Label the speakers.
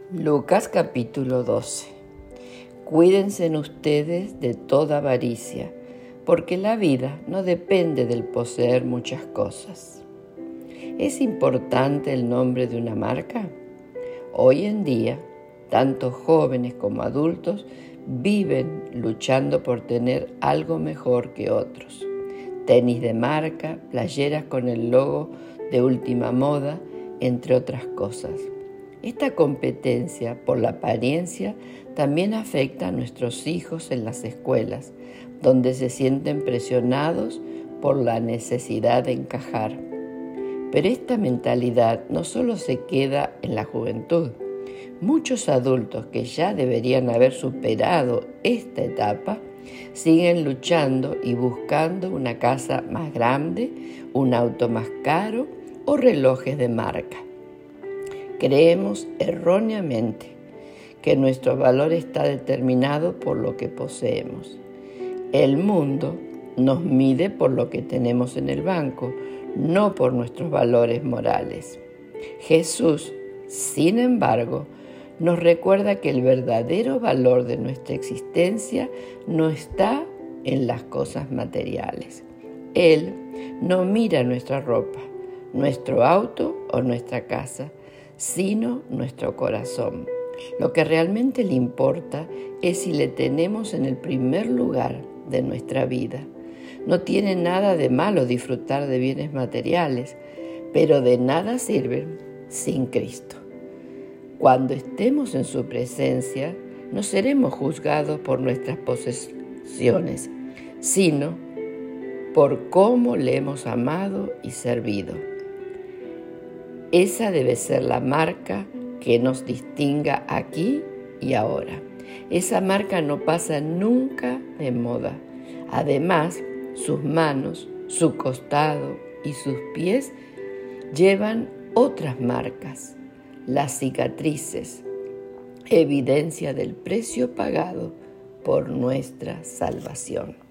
Speaker 1: Lucas capítulo 12. Cuídense ustedes de toda avaricia, porque la vida no depende del poseer muchas cosas. ¿Es importante el nombre de una marca? Hoy en día, tanto jóvenes como adultos viven luchando por tener algo mejor que otros. Tenis de marca, playeras con el logo de última moda, entre otras cosas. Esta competencia por la apariencia también afecta a nuestros hijos en las escuelas, donde se sienten presionados por la necesidad de encajar. Pero esta mentalidad no solo se queda en la juventud. Muchos adultos que ya deberían haber superado esta etapa siguen luchando y buscando una casa más grande, un auto más caro o relojes de marca. Creemos erróneamente que nuestro valor está determinado por lo que poseemos. El mundo nos mide por lo que tenemos en el banco, no por nuestros valores morales. Jesús, sin embargo, nos recuerda que el verdadero valor de nuestra existencia no está en las cosas materiales. Él no mira nuestra ropa, nuestro auto o nuestra casa, sino nuestro corazón. Lo que realmente le importa es si le tenemos en el primer lugar de nuestra vida. No tiene nada de malo disfrutar de bienes materiales, pero de nada sirven sin Cristo. Cuando estemos en su presencia, no seremos juzgados por nuestras posesiones, sino por cómo le hemos amado y servido. Esa debe ser la marca que nos distinga aquí y ahora. Esa marca no pasa nunca de moda. Además, sus manos, su costado y sus pies llevan otras marcas, las cicatrices, evidencia del precio pagado por nuestra salvación.